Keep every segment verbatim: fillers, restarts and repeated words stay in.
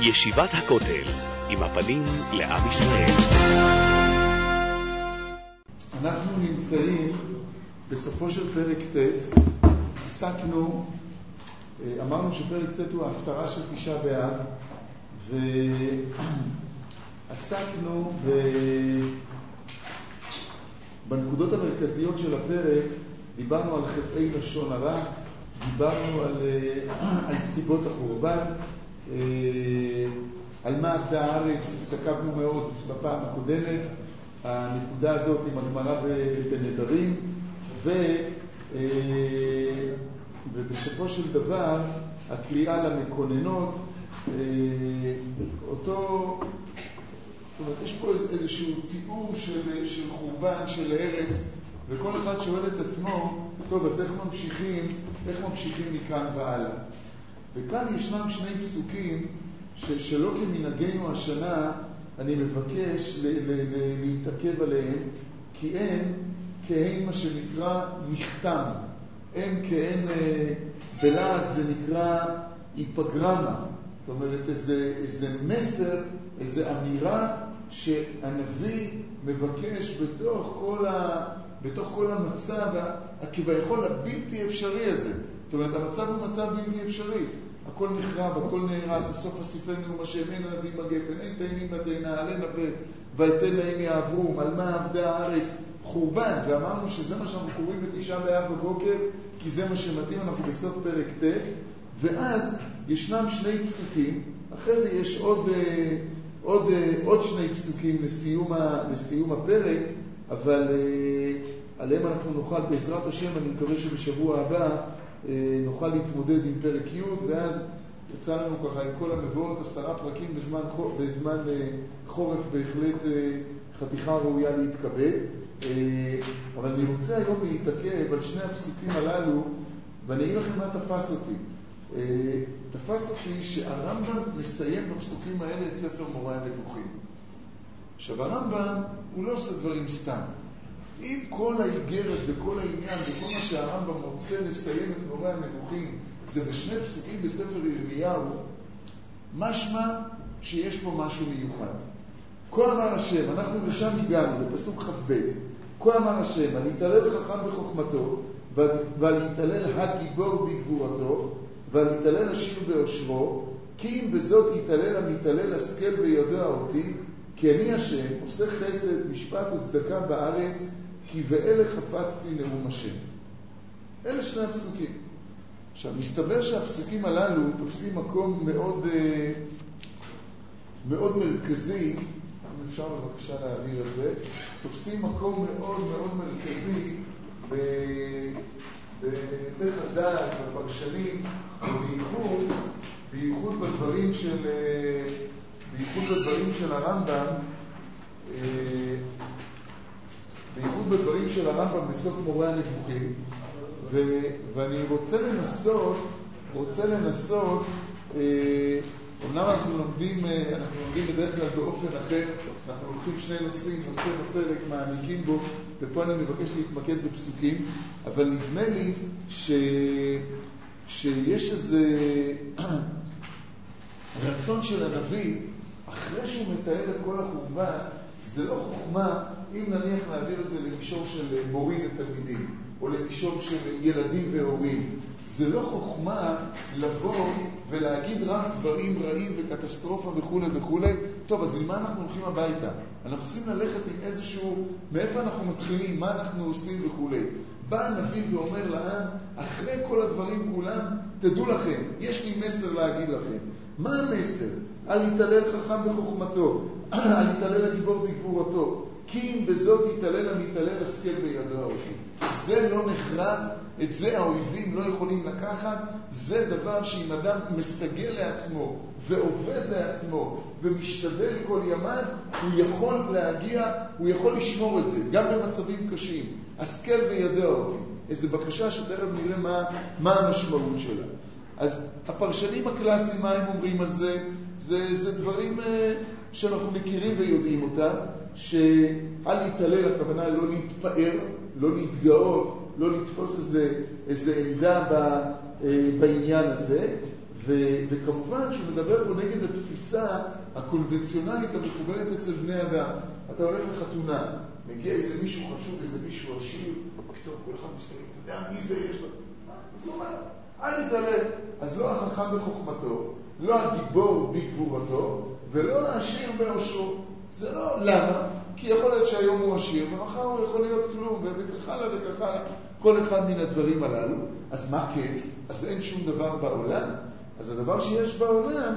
ישיבת הכותל, עם הפנים לעם ישראל. אנחנו נמצאים בסופו של פרק ט'. עסקנו, אמרנו שפרק ט' הוא ההפטרה של תשעה באב, ועסקנו ב... בנקודות המרכזיות של הפרק. דיברנו על חטאי לשון הרע, דיברנו על, על סיבות החורבן, על מה עבדה הארץ, התעכבנו מאוד בפעם הקודמת, הנקודה הזאת עם הגמרא בנדרים, ו, ובסופו של דבר הקריאה למקוננות, אותו, זאת אומרת, יש פה איזשהו תיאור של, של חורבן, של הרס, וכל אחד שואל את עצמו, טוב, אז איך ממשיכים, איך ממשיכים מכאן והלאה? וכאן ישנם שני פסוקים ש, שלא כמנהגנו השנה אני מבקש ל, ל, ל, להתעכב עליהם, כי הם כהן מה שנקרא נכתם, הם כהן בלעז זה נקרא היפגרמה, זאת אומרת איזה, איזה מסר, איזה אמירה שהנביא מבקש בתוך כל ה... בתוך כל המצב הכביכול הבלתי אפשרי הזה. זאת אומרת, המצב הוא מצב בלתי אפשרי. הכל נחרב, הכל נהרס, הסוף אסיפנו ומשם, אין הנביא בגפן, אין תאנים בתאנה, עלה נווה, ויתן להם יעברום, על מה עבדה הארץ, חורבן. ואמרנו שזה מה שאנחנו קוראים בתשעה באב בבוקר, כי זה מה שמתאים, אנחנו בסוף פרק ט', ואז ישנם שני פסוקים, אחרי זה יש עוד, עוד, עוד שני פסוקים לסיום, לסיום הפרק, אבל uh, עליהם אנחנו נוכל, בעזרת השם, אני מקווה שבשבוע הבא uh, נוכל להתמודד עם פרק י', ואז יצא לנו ככה עם כל המבואות, עשרה פרקים בזמן, בזמן uh, חורף, בהחלט uh, חתיכה ראויה להתקבל. Uh, אבל אני רוצה היום להתעכב על שני הפסוקים הללו, ואני אגיד לכם מה תפס אותי. Uh, תפס אותי שהרמב"ם מסיים בפסוקים האלה את ספר מורה הנבוכים. עכשיו הרמב"ם הוא לא עושה דברים סתם. אם כל האיגרת וכל העניין וכל מה שהרמב"ם רוצה לסיים את מורה הנבוכים זה בשני פסוקים בספר ירמיהו, משמע שיש פה משהו מיוחד. כה אמר השם, אנחנו לשם הגענו לפסוק כ"ב. כה אמר השם, אני אתעלל חכם בחוכמתו, ועל יתעלל הגיבור בגבורתו, ועל יתעלל עשיר באושרו, כי אם בזאת יתעלל המתעלל השכל ויודע אותי, כי אני השם עושה חסד, משפט וצדקה בארץ, כי ואלה חפצתי נאום השם. אלה שני הפסוקים. עכשיו, מסתבר שהפסוקים הללו תופסים מקום מאוד, מאוד מרכזי, אם אפשר בבקשה להעביר את זה, תופסים מקום מאוד מאוד מרכזי בחז"ל, בפרשנים, ובייחוד, בייחוד בדברים של... בייחוד בדברים של הרמב"ם, בייחוד בדברים של הרמב"ם בסוף מורה הנבוכים, ו, ואני רוצה לנסות, רוצה לנסות, אומנם אנחנו לומדים, אנחנו לומדים בדרך כלל באופן אחר, אנחנו לוקחים שני נושאים, נושא בפרק, מעמיקים בו, ופה אני מבקש להתמקד בפסוקים, אבל נדמה לי ש, שיש איזה רצון של הנביא, אחרי שהוא מתאר את כל החורבן, זה לא חוכמה, אם נניח להעביר את זה למישור של מורים ותלמידים, או למישור של ילדים והורים. זה לא חוכמה לבוא ולהגיד רק דברים רעים וקטסטרופה וכו' וכו'. טוב, אז למה אנחנו הולכים הביתה? אנחנו צריכים ללכת עם איזשהו, מאיפה אנחנו מתחילים, מה אנחנו עושים וכו'. בא הנביא ואומר לעם, אחרי כל הדברים כולם, תדעו לכם, יש לי מסר להגיד לכם. מה המסר? על יתעלל חכם בחוכמתו, על יתעלל הגיבור בגבורתו, כי אם בזאת יתעלל המתעלל השכל וידוע אותי. זה לא נחרב, את זה האויבים לא יכולים לקחת, זה דבר שאם אדם מסגל לעצמו ועובד לעצמו ומשתדל כל ימיו, הוא יכול להגיע, הוא יכול לשמור את זה, גם במצבים קשים. השכל וידוע אותי. איזו בקשה שתכף נראה מה, מה המשמעות שלה. אז הפרשנים הקלאסיים, מה הם אומרים על זה? זה, זה דברים שאנחנו מכירים ויודעים אותם, שעל להתעלל, הכוונה לא להתפאר, לא להתגאות, לא לתפוס איזה, איזה עמדה ב, בעניין הזה, ו- וכמובן שהוא מדבר פה נגד התפיסה הקונבנציונלית המקובלת אצל בני אדם. אתה הולך לחתונה, מגיע איזה מישהו חשוב, איזה מישהו עשיר, פתאום כל אחד מסתכל, אתה יודע מי זה יש לו? אז הוא אומר, אל נתעלם. אז לא החכם בחוכמתו, לא הגיבור בגבורתו, ולא העשיר באושרו. זה לא למה? כי יכול להיות שהיום הוא עשיר, ומחר הוא יכול להיות כלום, וכך הלאה וכך הלאה. כל אחד מן הדברים הללו. אז מה כן? אז אין שום דבר בעולם. אז הדבר שיש בעולם,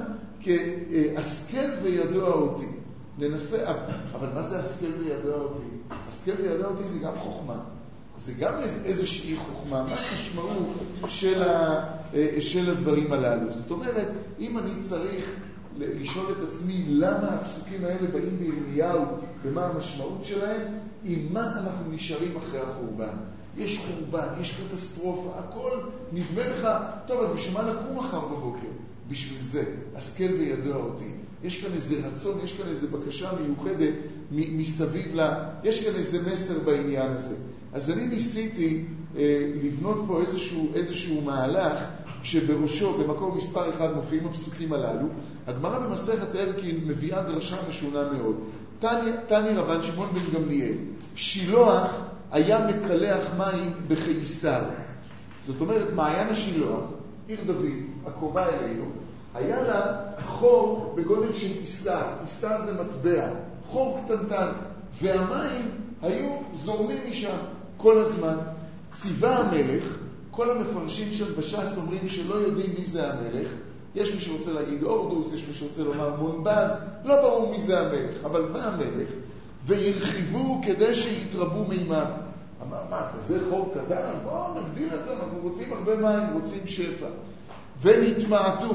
כהשכל וידוע אותי. ננסה, אבל מה זה השכל וידוע אותי? השכל וידוע אותי זה גם חוכמה. זה גם איזושהי חוכמה. מה המשמעות של, ה, של הדברים הללו? זאת אומרת, אם אני צריך לשאול את עצמי למה הפסוקים האלה באים בירמיהו ומה המשמעות שלהם, עם מה אנחנו נשארים אחרי החורבן. יש חורבן, יש קטסטרופה, הכל נדמה לך, טוב, אז בשביל מה לקום מחר בבוקר? בשביל זה, השכל וידוע אותי. יש כאן איזה רצון, יש כאן איזה בקשה מיוחדת מסביב לה, יש כאן איזה מסר בעניין הזה. אז אני ניסיתי אה, לבנות פה איזשהו, איזשהו מהלך, שבראשו, במקור מספר אחד מופיעים הפסוקים הללו. הגמרא במסכת ערכין מביאה דרשה משונה מאוד. תני, תני רבן שמעון בן גמליאל, שילוח היה מקלח מים בחיסר. זאת אומרת, מעיין השילוח, עיר דוד, הקרובה אלינו, היה לה חור בגודל של איסר. איסר זה מטבע, חור קטנטן, והמים היו זורמים משם כל הזמן. ציווה המלך, כל המפרשים של בש"ס אומרים שלא יודעים מי זה המלך. יש מי שרוצה להגיד אורדוס, יש מי שרוצה לומר מונבז, לא ברור מי זה המלך, אבל מה המלך? וירחיבו כדי שיתרבו מימם. אמר, מה, כזה חור קטן? בואו נגדיל את זה, אנחנו רוצים הרבה מים, רוצים שפע. ונתמעטו.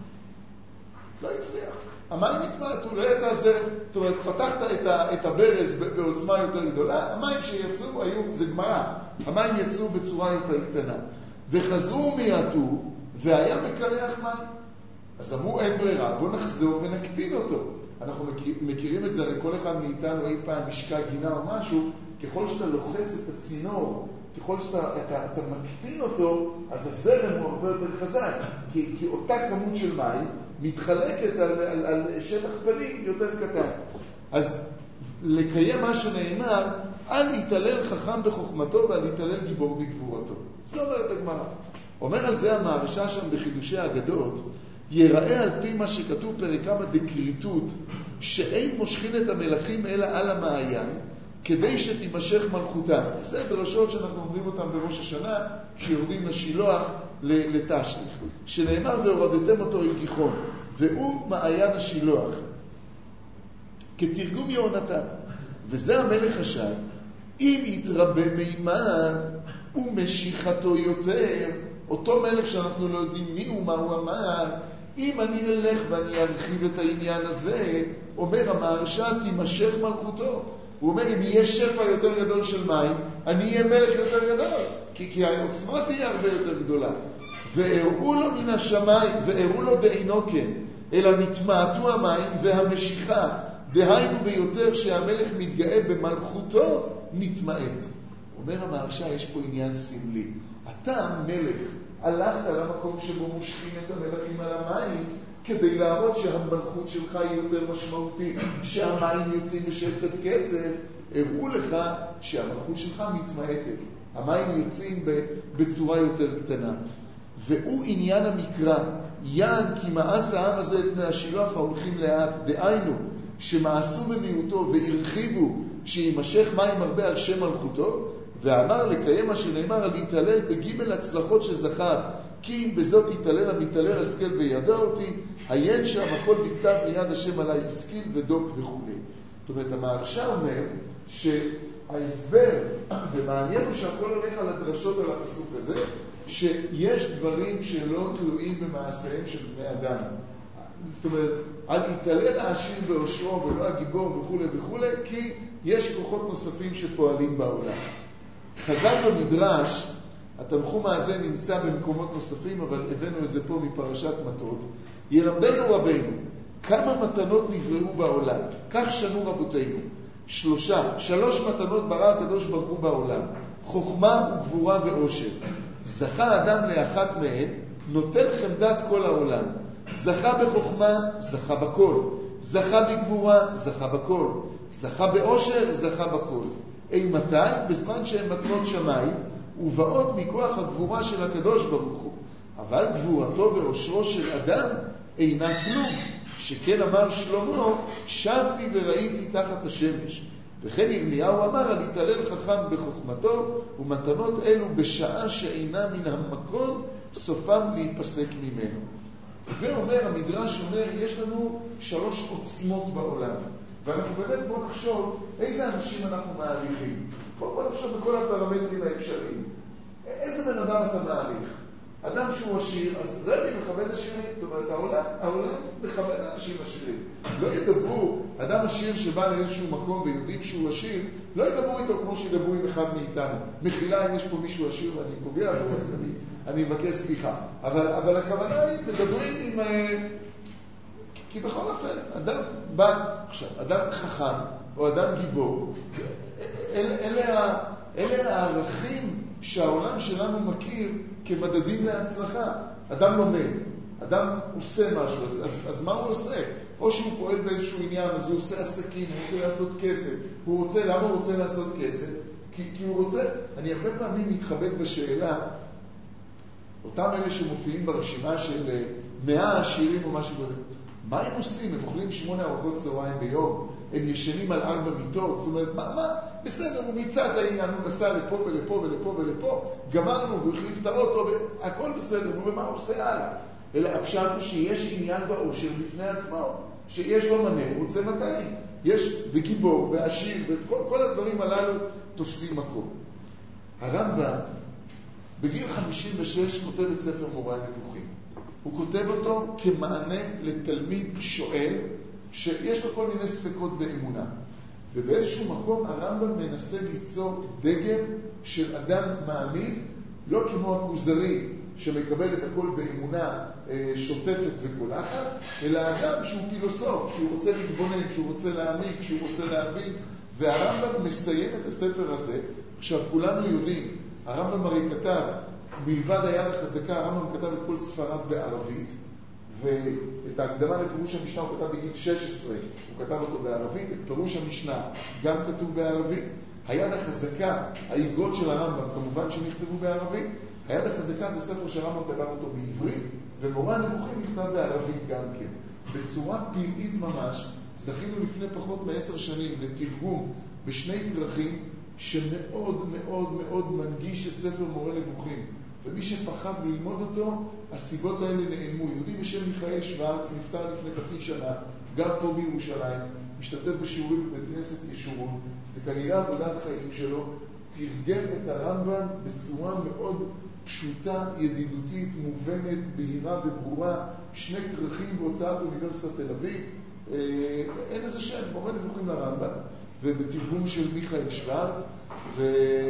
לא הצליח. המים נתמעטו, לא יצא זרם. זאת אומרת, פתחת את, ה, את הברז בעוצמה יותר גדולה, המים שיצאו היו, זה גמרא, המים יצאו בצורה יותר קטנה. וחזרו מיעטו, והיה מקלח מים. אז אמרו, אין ברירה, בוא נחזור ונקטין אותו. אנחנו מכיר, מכירים את זה, הרי כל אחד מאיתנו אי פעם משקע גינה או משהו, ככל שאתה לוחץ את הצינור, ככל שאתה אתה, אתה מקטין אותו, אז הזרם הוא הרבה יותר חזק, כי, כי אותה כמות של מים מתחלקת על, על, על שטח פנים יותר קטן. אז לקיים מה שנאמר, אל יתעלל חכם בחוכמתו ואל יתעלל גיבור בגבורתו. זאת אומרת הגמרא. אומר על זה המהרש"א שם בחידושי האגדות, יראה על פי מה שכתוב פרק כמה דקריטות, שאין מושכין את המלכים אלא על המעיין, כדי שתימשך מלכותם. זה דרשות שאנחנו אומרים אותם בראש השנה, שיורדים לשילוח לתשליך. שנאמר והורדתם אותו עם גיחון, והוא מעיין השילוח. כתרגום יהונתן. וזה המלך חשב, אם יתרבה מימן ומשיכתו יותר, אותו מלך שאנחנו לא יודעים מי הוא, מה הוא אמר, אם אני אלך ואני ארחיב את העניין הזה, אומר המהרש"א, תימשך מלכותו. הוא אומר, אם יהיה שפע יותר גדול של מים, אני אהיה מלך יותר גדול, כי, כי העוצמה תהיה הרבה יותר גדולה. והראו לו מן השמיים, והראו לו דעינו כן, אלא נתמעטו המים והמשיכה, דהיינו ביותר שהמלך מתגאה במלכותו, נתמעט. אומר המהרש"א, יש פה עניין סמלי. אתה מלך, הלכת למקום שבו מושכים את המלכים על המים, כדי להראות שהמלכות שלך היא יותר משמעותית, שהמים יוצאים בשצף קצף, הראו לך שהמלכות שלך מתמעטת. המים יוצאים בצורה יותר קטנה. והוא עניין המקרא, יען כי מאס העם הזה את בני השילוח ההולכים לאט, דהיינו שמעשו במיעוטו והרחיבו שימשך מים הרבה על שם מלכותו, ואמר לקיים מה שנאמר על להתעלל בגימל הצלחות שזכר, כי אם בזאת יתעלל המתעלל השכל וידע אותי, היין שם הכל בכתב מיד השם עליי השכיל ודוק וכו'. זאת אומרת, המהרש"א אומר שההסבר, ומעניין הוא שהכל הולך על הדרשות על הפסוק הזה, שיש דברים שלא תלויים במעשיהם של בני אדם. זאת אומרת, אל יתעלל העשיר באושרו ולא הגיבור וכו' וכו', כי יש כוחות נוספים שפועלים בעולם. חז"ל במדרש, התנחום הזה נמצא במקומות נוספים, אבל הבאנו את זה פה מפרשת מטות. ילמדנו רבינו, כמה מתנות נבראו בעולם, כך שנו רבותינו. שלושה, שלוש מתנות ברא הקדוש ברוך הוא בעולם, חוכמה וגבורה ועושר. זכה אדם לאחת מהן, נוטל חמדת כל העולם. זכה בחוכמה, זכה בכל. זכה בגבורה, זכה בכל. זכה באושר, זכה בכל. אימתי? בזמן שהן מתנות שמיים, ובאות מכוח הגבורה של הקדוש ברוך הוא. אבל גבורתו ואושרו של אדם אינה כלום. שכן אמר שלמה, שבתי וראיתי תחת השמש. וכן ירמיהו אמר, על יתהלל חכם בחוכמתו, ומתנות אלו בשעה שאינה מן המקום, סופם להיפסק ממנו. ואומר, המדרש אומר, יש לנו שלוש עוצמות בעולם. ואנחנו באמת בואו נחשוב איזה אנשים אנחנו מעריכים. בואו בוא נחשוב בכל הפרמטרים האפשריים. איזה בן אדם אתה מעריך? אדם שהוא עשיר, אז רבי מכבד עשירים. זאת אומרת, העולם, העולם מכבד אנשים עשירים. לא ידברו, אדם עשיר שבא לאיזשהו מקום ויודעים שהוא עשיר, לא ידברו איתו כמו שידברו עם אחד מאיתנו. מחילה, אם יש פה מישהו עשיר ואני פוגע בו, אז אני, אני מבקש סליחה. אבל, אבל הכוונה היא, מדברים עם... כי בכל אופן, אדם בא, עכשיו, אדם חכם או אדם גיבור, אלה, אלה, אלה הערכים שהעולם שלנו מכיר כמדדים להצלחה. אדם לומד, אדם עושה משהו, אז, אז, אז מה הוא עושה? או שהוא פועל באיזשהו עניין, אז הוא עושה עסקים, הוא רוצה לעשות כסף. הוא רוצה, למה הוא רוצה לעשות כסף? כי, כי הוא רוצה, אני הרבה פעמים מתחבט בשאלה, אותם אלה שמופיעים ברשימה של מאה עשירים או משהו כזה, מה הם עושים? הם אוכלים שמונה ארוחות צהריים ביום, הם ישנים על ארבע מיטות, זאת אומרת, מה, מה? בסדר, הוא מיצה את העניין, הוא נסע לפה ולפה ולפה ולפה, גמרנו, הוא החליף את האוטו, הכל בסדר, ומה הוא עושה הלאה? אלא הפשט הוא שיש עניין באושר בפני עצמו, שיש לו מנה, הוא רוצה מאתיים. יש וגיבור ועשיר, וכל כל הדברים הללו תופסים מקום. הרמב"ם, בגיל חמישים ושש, כותב את ספר מורה נבוכים. הוא כותב אותו כמענה לתלמיד שואל, שיש לו כל מיני ספקות באמונה. ובאיזשהו מקום הרמב"ם מנסה ליצור דגם של אדם מאמין, לא כמו הכוזרי שמקבל את הכל באמונה שוטפת וקולחת, אלא אדם שהוא פילוסוף, שהוא רוצה להתבונן, שהוא רוצה להעמיק, שהוא רוצה להבין. והרמב"ם מסיים את הספר הזה. עכשיו, כולנו יודעים, הרמב"ם הרי כתב, מלבד היד החזקה, הרמב"ם כתב את כל ספריו בערבית, ואת ההקדמה לפירוש המשנה הוא כתב בגיל שש עשרה, הוא כתב אותו בערבית, את פירוש המשנה גם כתוב בערבית. היד החזקה, האיגרות של הרמב"ם, כמובן שנכתבו בערבית. היד החזקה זה ספר שהרמב"ם כתב אותו בעברית, ומורה נבוכים נכתב בערבית גם כן. בצורה פלאית ממש, זכינו לפני פחות מעשר שנים לתרגום בשני כרכים, שמאוד מאוד מאוד מנגיש את ספר מורה נבוכים. ומי שפחד ללמוד אותו, הסיבות האלה נעלמו. יהודי בשם מיכאל שוורץ נפטר לפני חצי שנה, גם פה בירושלים, משתתף בשיעורים בבית כנסת ישורון. זה כנראה עבודת חיים שלו, תרגם את הרמב"ם בצורה מאוד פשוטה, ידידותית, מובנת, בהירה וברורה, שני כרכים בהוצאת אוניברסיטת תל אביב. אין איזה שם, מורה נבוכים לרמב"ם, ובתרגום של מיכאל שוורץ, ו...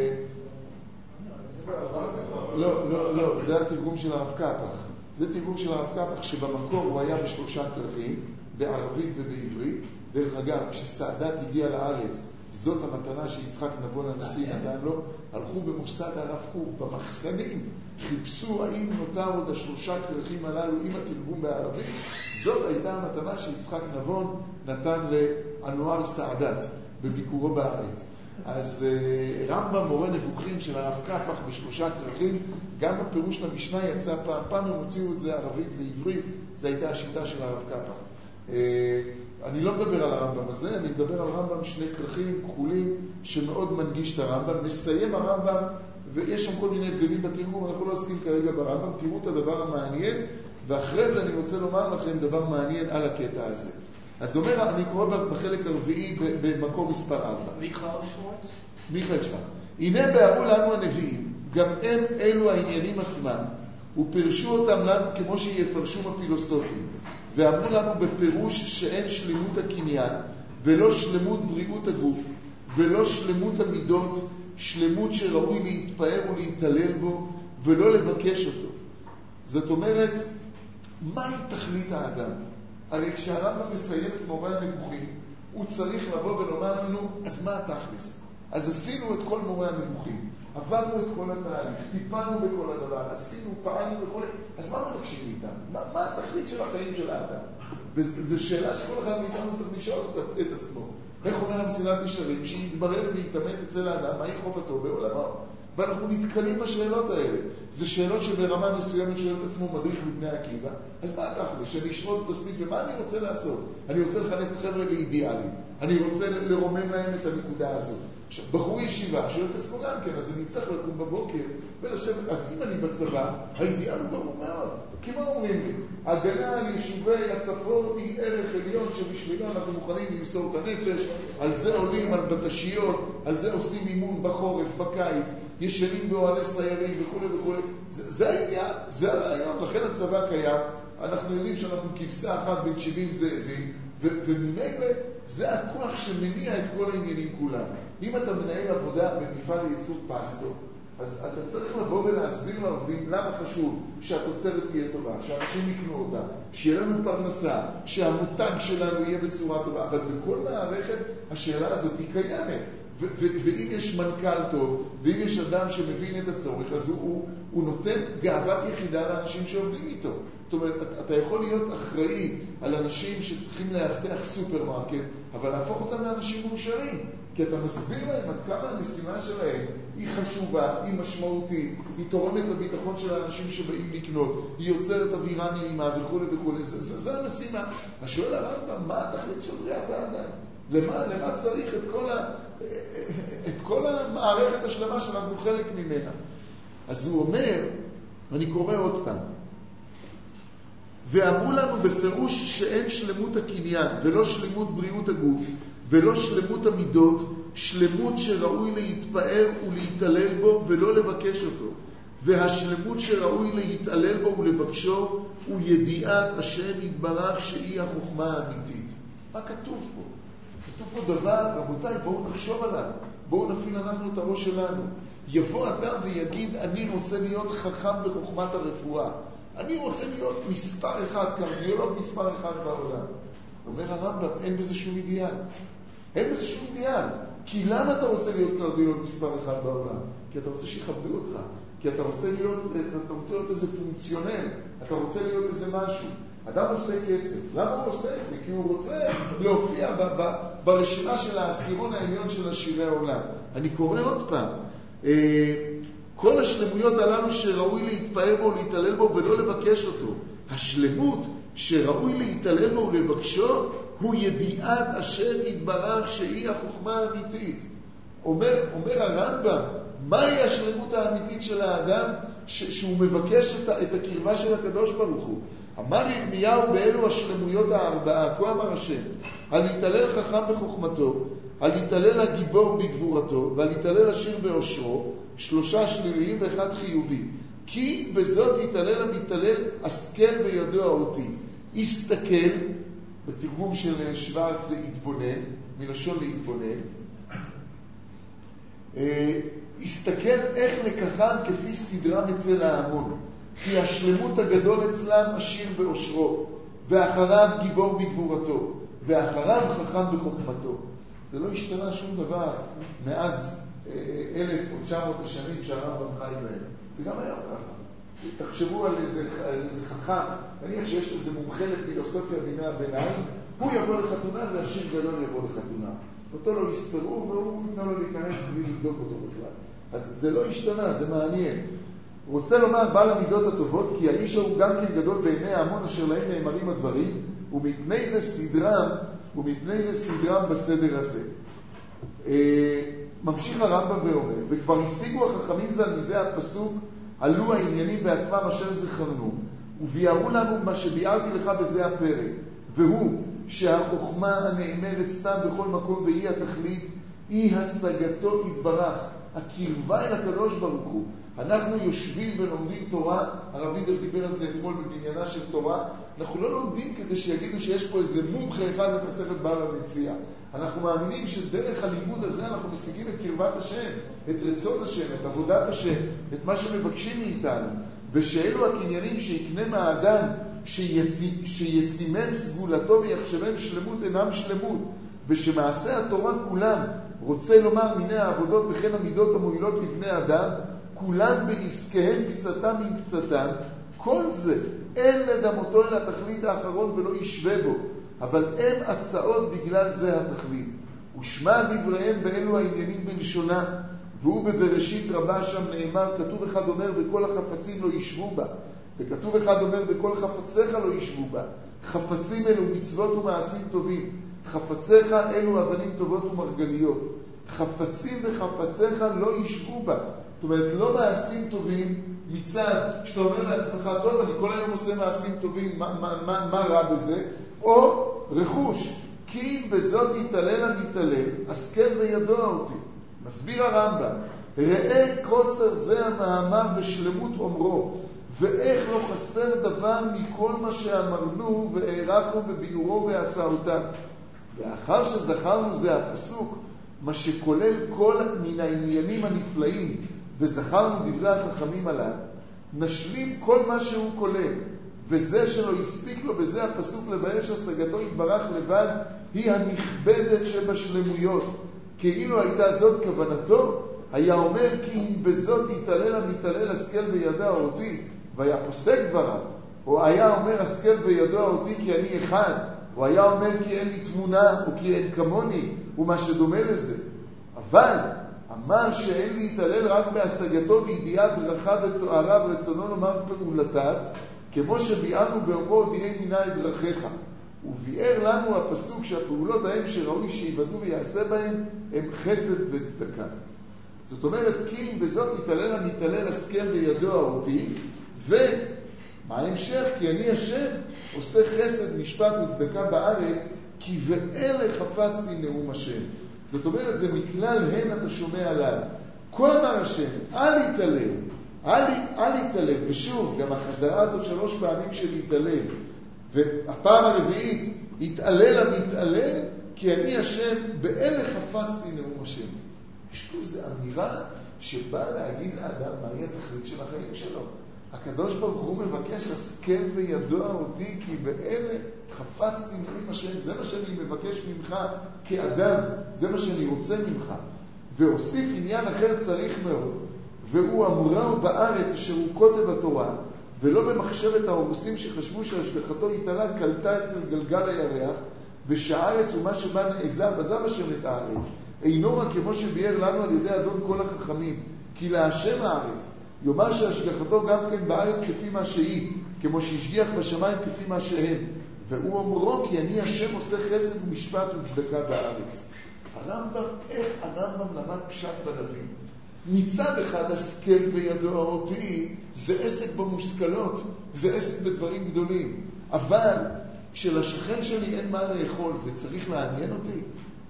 לא, לא, לא, זה התרגום של הרב קפח. זה תרגום של הרב קפח שבמקור הוא היה בשלושה כרכים, בערבית ובעברית. דרך אגב, כשסעדת הגיע לארץ, זאת המתנה שיצחק נבון הנשיא נתן לו, הלכו במוסד הרב קוק, במחסנים, חיפשו האם נותר עוד השלושה כרכים הללו עם התרגום בערבית. זאת הייתה המתנה שיצחק נבון נתן לאנואר סעדת בביקורו בארץ. אז uh, רמב"ם מורה נבוכים של הרב קפח בשלושה כרכים, גם הפירוש למשנה יצא פעם, פעם הם הוציאו את זה ערבית ועברית, זו הייתה השיטה של הרב קפח. Uh, אני לא מדבר על הרמב"ם הזה, אני מדבר על רמב"ם שני כרכים כחולים שמאוד מנגיש את הרמב"ם. מסיים הרמב"ם, ויש שם כל מיני הבדלים בתרגום, אנחנו לא עוסקים כרגע ברמב"ם, תראו את הדבר המעניין, ואחרי זה אני רוצה לומר לכם דבר מעניין על הקטע הזה. אז אומר, אני קורא בחלק הרביעי במקום מספר ארבע. מיכאל שוורץ? מיכאל שוורץ. הנה בערו לנו הנביאים, גם הם אלו העניינים עצמם, ופרשו אותם לנו כמו שיפרשום הפילוסופים, ואמרו לנו בפירוש שאין שלמות הקניין, ולא שלמות בריאות הגוף, ולא שלמות המידות, שלמות שראוי להתפאר ולהתעלל בו, ולא לבקש אותו. זאת אומרת, מהי תכלית האדם? הרי כשהרמב"ם מסיים את מורה הנבוכים, הוא צריך לבוא ולומר לנו, אז מה התכלס? אז עשינו את כל מורה הנמוכים, עברנו את כל התהליך, טיפלנו בכל הדבר, עשינו, פעלנו וכל... אז מה מבקשים מאיתנו? מה, מה התכלית של החיים של האדם? וזו שאלה שכל אחד מאיתנו צריך לשאול את, את עצמו. איך אומר המסילת ישרים? שיתברר ויתאמת אצל האדם, מהי חובתו בעולמו? ואנחנו נתקלים בשאלות האלה. זה שאלות שברמה מסוימת שואל את עצמו מדריך מבני עקיבא. אז מה התכלית? שאני אשרוץ בסניף, ומה אני רוצה לעשות? אני רוצה לחנך חבר'ה לאידיאלים. אני רוצה לרומם להם את הנקודה הזאת. עכשיו, בחור ישיבה, שואל את עצמו גם כן, אז אני צריך לקום בבוקר ולשבת. אז אם אני בצבא, האידיאל הוא ברור מאוד. כי מה אומרים לי? הגנה על יישובי הצפון היא ערך עליון שבשבילו אנחנו מוכנים למסור את הנפש, על זה עולים, על בתשיות, על זה עושים אימון בחורף, בקיץ, ישנים באוהלי סיירים וכו' וכו'. זה, זה האידיאל, זה הרעיון. לכן הצבא קיים. אנחנו יודעים שאנחנו כבשה אחת בין שבעים זאבים, וממילא זה הכוח שמניע את כל העניינים כולם. אם אתה מנהל עבודה במפעל לייצור פסטו, אז אתה צריך לבוא ולהסביר לעובדים למה חשוב שהתוצרת תהיה טובה, שאנשים יקנו אותה, שיהיה לנו פרנסה, שהמותג שלנו יהיה בצורה טובה. אבל בכל מערכת השאלה הזאת היא קיימת. ו- ו- ואם יש מנכ"ל טוב, ואם יש אדם שמבין את הצורך, אז הוא, הוא, הוא נותן גאוות יחידה לאנשים שעובדים איתו. זאת אומרת, אתה יכול להיות אחראי על אנשים שצריכים להבטח סופרמרקט, אבל להפוך אותם לאנשים מאושרים. כי אתה מסביר להם עד כמה המשימה שלהם היא חשובה, היא משמעותית, היא תורמת לביטחון של האנשים שבאים לקנות, היא יוצרת אווירה נעימה וכו' וכו'. זה, זה, זה המשימה. השואל הרמב"ם, מה התכלית של בריאת האדם? למה, למה צריך את כל, ה, את כל המערכת השלמה שאנחנו חלק ממנה? אז הוא אומר, אני קורא עוד פעם, ואמרו לנו בפירוש שאין שלמות הקניין ולא שלמות בריאות הגוף ולא שלמות המידות, שלמות שראוי להתפאר ולהתעלל בו ולא לבקש אותו, והשלמות שראוי להתעלל בו ולבקשו הוא ידיעת השם יתברך שהיא החוכמה האמיתית. מה כתוב פה? כתוב פה דבר, רבותיי, בואו נחשוב עליו, בואו נפעיל אנחנו את הראש שלנו. יבוא אדם ויגיד, אני רוצה להיות חכם בחוכמת הרפואה, אני רוצה להיות מספר אחד, קרדיולוג מספר אחד בעולם. אומר הרמב"ם, אין בזה שום אידיאל. אין בזה שום אידיאל. כי למה אתה רוצה להיות קרדיולוג מספר אחד בעולם? כי אתה רוצה שיכבדו אותך. כי אתה רוצה להיות, אתה רוצה להיות איזה פונקציונל. אתה רוצה להיות איזה משהו. אדם עושה כסף. למה הוא עושה את זה? כי הוא רוצה להופיע ב- ב- ברשימה של העשירון העליון של עשירי העולם. אני קורא עוד פעם. כל השלמויות הללו שראוי להתפאר בו ולהתעלל בו ולא לבקש אותו. השלמות שראוי להתעלל בו ולבקשו הוא ידיעת השם יתברך שהיא החוכמה האמיתית. אומר, אומר הרמב"ם, מהי השלמות האמיתית של האדם ש- שהוא מבקש את, את הקרבה של הקדוש ברוך הוא? אמר ירמיהו באלו השלמויות הארבעה, כה אמר השם, על להתעלל חכם בחוכמתו, על להתעלל הגיבור בגבורתו, ועל להתעלל עשיר באושרו, שלושה שליליים ואחד חיובי. כי בזאת יתעלל המתעלל השכל וידוע אותי. יסתכל, בתרגום של שוורץ זה יתבונן, מלשון להתבונן, יסתכל איך לקחם כפי סדרם אצל ההמון. כי השלמות הגדול אצלם עשיר באושרו, ואחריו גיבור בגבורתו, ואחריו חכם בחוכמתו. זה לא השתנה שום דבר מאז אלף או תשע מאות השנים שהרמב"ם חי בהם. זה גם היה ככה. תחשבו על איזה, על איזה חכם, נניח שיש איזה מומחה לפילוסופיה בימי הביניים, הוא יבוא לחתונה והשיר גדול יבוא לחתונה. אותו לא יספרו והוא ניתן לו להיכנס בלי לבדוק אותו בכלל. אז זה לא השתנה, זה מעניין. הוא רוצה לומר בעל המידות הטובות, כי האיש הוא גם כן גדול בעיני ההמון אשר להם נאמרים הדברים, ומפני זה סדרם, ומפני זה סדרם בסדר הזה. ממשיך הרמב"ם ואומר, וכבר השיגו החכמים ז"ל מזה הפסוק, עלו העניינים בעצמם אשר זכרנו, וביארו לנו מה שביארתי לך בזה הפרק, והוא שהחוכמה הנאמרת סתם בכל מקום והיא התכלית, היא השגתו יתברך, הקרבה אל הקדוש ברוך הוא. אנחנו יושבים ולומדים תורה, הרב וידר דיבר על זה אתמול בבניינה של תורה, אנחנו לא לומדים כדי שיגידו שיש פה איזה מומחה אחד במסכת בעל המציאה. אנחנו מאמינים שדרך הלימוד הזה אנחנו משיגים את קרבת השם, את רצון השם, את עבודת השם, את מה שמבקשים מאיתנו, ושאלו הקניינים שיקנה מהאדם שיסימם סגולתו ויחשבם שלמות אינם שלמות, ושמעשה התורה כולם רוצה לומר מיני העבודות וכן המידות המועילות לבני אדם, כולם בעסקיהם קצתם עם קצתם, כל זה אין לדמותו אל התכלית האחרון ולא ישווה בו, אבל הם הצעות בגלל זה התכלית. ושמע דבריהם באלו העניינים בלשונה, והוא בבראשית רבה שם נאמר, כתוב אחד אומר וכל החפצים לא ישבו בה, וכתוב אחד אומר וכל חפציך לא ישבו בה. חפצים אלו מצוות ומעשים טובים, חפציך אלו אבנים טובות ומרגליות. חפצים וחפציך לא ישבו בה. זאת אומרת, לא מעשים טובים מצד, שאתה אומר לעצמך, טוב, אני כל היום עושה מעשים טובים, מה, מה, מה, מה רע בזה? או רכוש, כי אם בזאת יתעלל המתעלל, השכל וידוע אותי. מסביר הרמב"ם, ראה קוצר זה המאמר בשלמות אומרו, ואיך לא חסר דבר מכל מה שאמרנו והערכנו בביאורו והצעותיו. ואחר שזכרנו זה הפסוק, מה שכולל כל מן העניינים הנפלאים, וזכרנו דברי החכמים עליו, נשלים כל מה שהוא כולל, וזה שלא הספיק לו בזה הפסוק לבאר שהשגתו יתברך לבד, היא הנכבדת שבשלמויות. כאילו הייתה זאת כוונתו, היה אומר כי אם בזאת יתעלל המתעלל השכל וידע אותי, והיה פוסק דבריו, או היה אומר השכל וידע אותי כי אני אחד, או היה אומר כי אין לי תמונה, או כי אין כמוני, ומה שדומה לזה. אבל אמר שאין להתעלל רק בהשגתו וידיעת ברכה ותוארה ורצונו לומר פעולתיו, כמו שביארנו באומרו תהיה מינה את דרכיך. וביאר לנו הפסוק שהפעולות ההם שראוי שיבדו ויעשה בהם הם חסד וצדקה. זאת אומרת, כי אם בזאת יתעלל המתעלל השכל וידוע אותי, ומה ההמשך? כי אני השם עושה חסד משפט וצדקה בארץ, כי ואלה חפצתי נאום השם. זאת אומרת, זה מכלל הן אתה שומע עליו. כל אמר השם, אל יתעלל, אל, אל יתעלל, ושוב, גם החזרה הזאת שלוש פעמים של יתעלל, והפעם הרביעית, יתעלל המתעלל, כי אני השם, באלה חפצתי נאום השם. יש פה איזו אמירה שבאה להגיד לאדם מהי התכלית של החיים שלו. הקדוש ברוך הוא מבקש השכל וידוע אותי, כי באלה חפצתי נאום השם. זה מה שאני מבקש ממך כאדם, זה מה שאני רוצה ממך. והוסיף עניין אחר צריך מאוד, והוא אמרה בארץ אשר הוא כותב התורה, ולא במחשבת ההורסים שחשבו שהשגחתו יתעלה קלטה אצל גלגל הירח, ושהארץ ומה שבה נעזב, עזב השם את הארץ. אינו רק כמו שביאר לנו על ידי אדון כל החכמים, כי להשם הארץ, יאמר שהשגחתו גם כן בארץ כפי מה שהיא, כמו שהשגיח בשמיים כפי מה שהם. והוא אומרו כי אני השם עושה חסד ומשפט וצדקה בארץ. הרמב"ם, איך הרמב"ם למד פשט בנביא? מצד אחד השכל וידוע אותי זה עסק במושכלות, זה עסק בדברים גדולים. אבל כשלשכן שלי אין מה לאכול, זה צריך לעניין אותי?